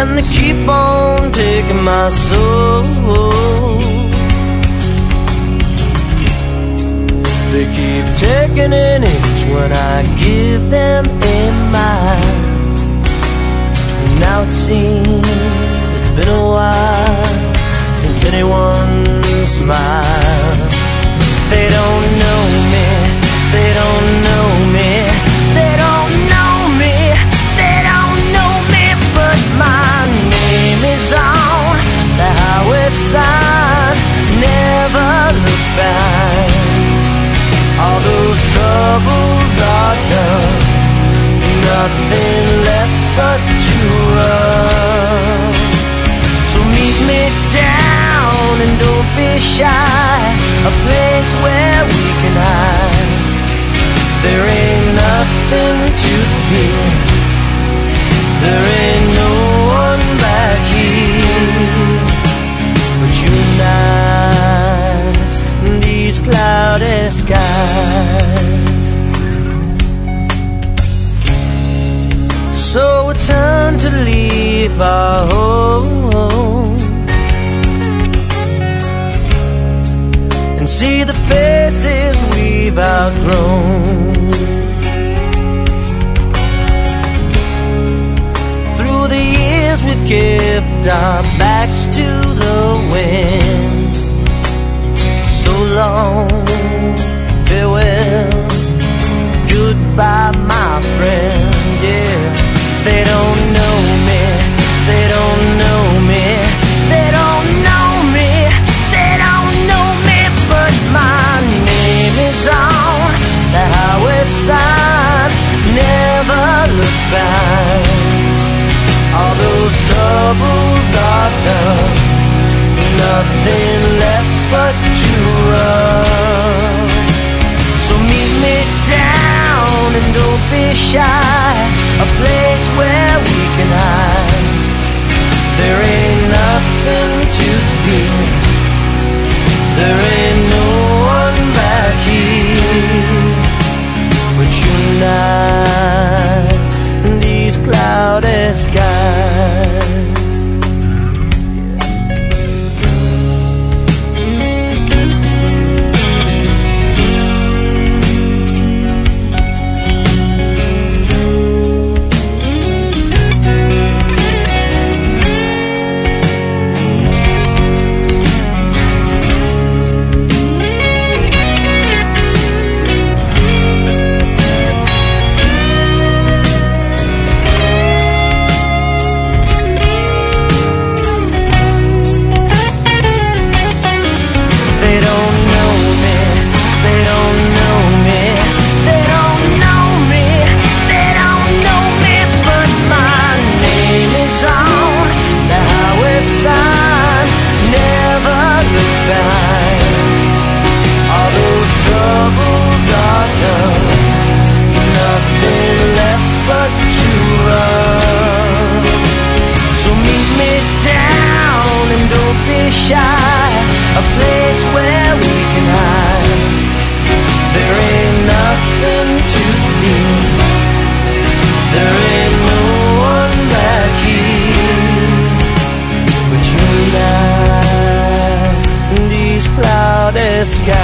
and they keep on taking my soul. They keep taking an inch when I give them a mile. Now it seems it's been a while since anyone smiled. They don't know me, they don't know me, they don't know me, they don't know me, but my name is on the highway sign. Never look back. All those troubles are done, nothing left but to run. So meet me down and don't be shy, a place where we can hide. There ain't nothing to fear, there ain't no one back here but you and I, these cloudy skies. So it's time to leave our home and see the faces we've outgrown. Through the years we've kept our backs to the wind. So long, farewell, goodbye my friend, yeah. They don't know me, they don't know me, they don't know me, they don't know me, but my name is on the highway sign. Never look back. All those troubles are done, nothing left but to run. So meet me down and don't be shy, a place where we can hide. There ain't nothing to fear, there ain't no one back here but you and I, these cloudy skies. A place where we can hide. There ain't nothing to fear, there ain't no one back here but you and I, these cloudy skies.